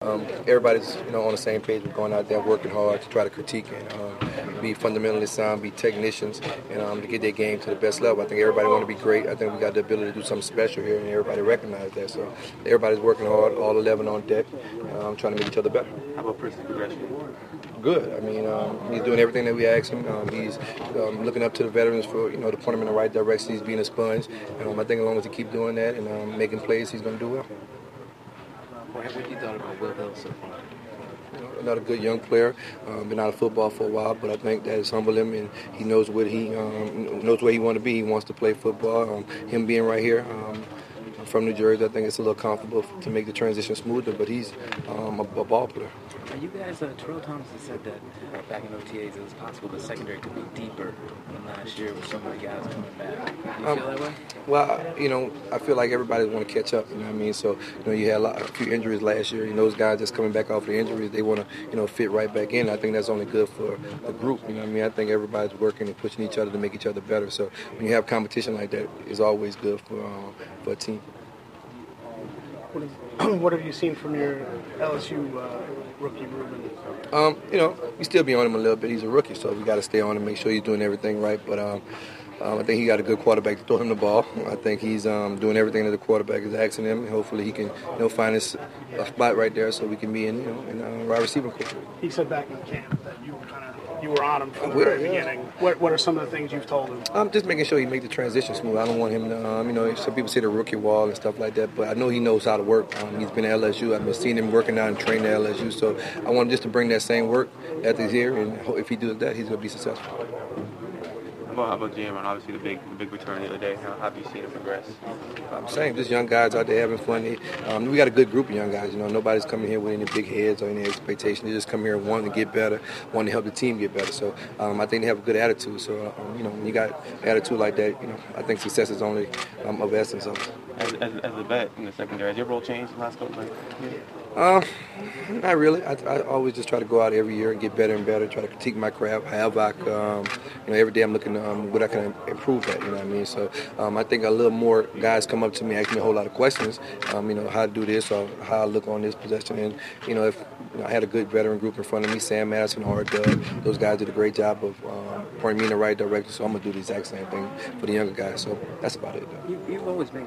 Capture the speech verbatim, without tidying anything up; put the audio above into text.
um, everybody's you know on the same page. We're going out there working hard to try to critique and um, be fundamentally sound, be technicians, and um, to get their game to the best level. I think everybody want to be great. I think we got the ability to do something special here, and everybody recognize that. So everybody's working hard, all eleven on deck, um, trying to make each other better. How about personal progression? Good. I mean, um, he's doing everything that we ask him. Um, he's um, looking up to the veterans for you know to point him in the right direction. He's being a sponge. Um, I think as long as he keep doing that and um, making plays, he's going to do well. What have you thought about Will Hill so far? You know, another good young player. Um, been out of football for a while, but I think that has humbled him, and he knows what he um, knows where he wants to be. He wants to play football. Um, him being right here. Um, From New Jersey, I think it's a little comfortable to make the transition smoother, but he's um, a, a ball player. You guys, uh, Terrell Thompson said that uh, back in O T As it was possible the secondary could be deeper than last year with so many guys coming back. Do you um, feel that way? Well, you know, I feel like everybody want to catch up. You know what I mean? So, you know, you had a, lot, a few injuries last year. You know, those guys that's coming back off the injuries, they want to, you know, fit right back in. I think that's only good for the group. You know what I mean? I think everybody's working and pushing each other to make each other better. So when you have competition like that, it's always good for um, for a team. What have, what have you seen from your L S U uh, rookie, Ruben? Um, you know, we still be on him a little bit. He's a rookie, so we got to stay on him, make sure he's doing everything right. But um, um, I think he got a good quarterback to throw him the ball. I think he's um, doing everything that the quarterback is asking him. And hopefully, he can you know find his a spot right there so we can be in you know in uh, wide receiving coach. He said back in camp that you were kind of you were on him from the very beginning. What What are some of the things you've told him? I'm um, just making sure he make the transition smooth. I don't want him to, um, you know, some people say the rookie wall and stuff like that, but I know he knows how to work. Um, he's been at L S U. I've been seeing him working out and training at L S U, so I want him just to bring that same work after he's here, and if he does that, he's going to be successful. How about, how about Jalen? Obviously, the big, the big return the other day. How have you seen him progress? I'm saying, just young guys out there having fun. They, um, we got a good group of young guys. You know, nobody's coming here with any big heads or any expectation. They just come here wanting to get better, wanting to help the team get better. So um, I think they have a good attitude. So um, you know, when you got attitude like that, you know, I think success is only um, of essence of it. As, as, as a vet in the secondary, has your role changed in the last couple of years? Um, not really. I, I always just try to go out every year and get better and better. Try to critique my craft. However, I, um, you know, every day I'm looking um, what I can improve at. You know what I mean? So um, I think a little more guys come up to me, ask me a whole lot of questions. Um, you know, how to do this or how I look on this possession. And you know, if you know, I had a good veteran group in front of me, Sam Madison, Hard Doug, those guys did a great job of um, pointing me in the right direction. So I'm gonna do the exact same thing for the younger guys. So that's about it. Though. You, you've always been